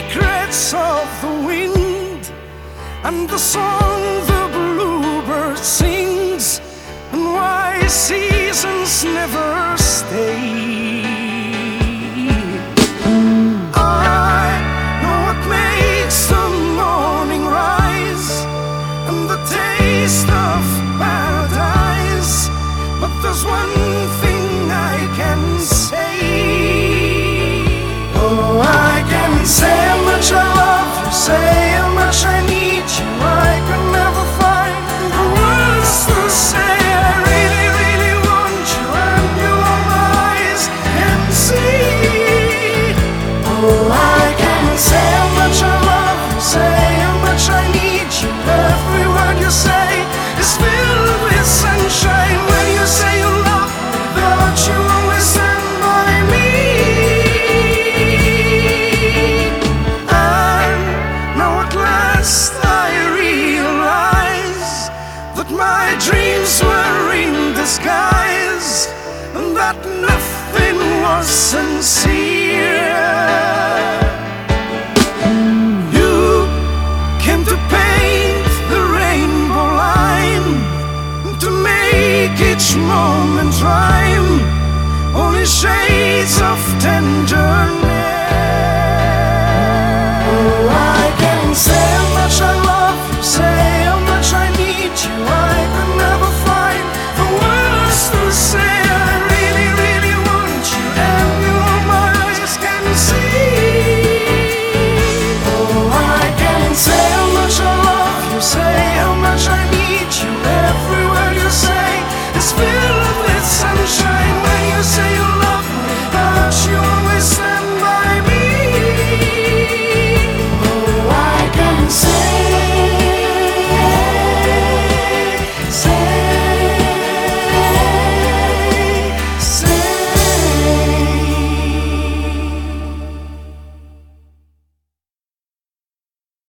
secrets of the wind and the song the bluebird sings, and why seasons never stay. I know what makes the morning rise and the taste of paradise, but there's one thing I can say. Oh, I can say how much I love you, say how much I need you. I can never find the words to say. I really, really want you, and you are my eyes can see. Oh, I can say how much I love you, say how much I need you. Every word you say is filled with sunshine. When you say you love me, that you always stand by me. And now at last I realize that my dreams were in disguise, and that nothing was sincere. You came to paint the rainbow line, to make each moment rhyme, only shades of tenderness. Oh, I can say how much I love you, say how much I need you. I could never find the words to say. I really, really want you, and you all my eyes can see. Oh, I can say how much I love you, say how much I need you. Every word you say is filled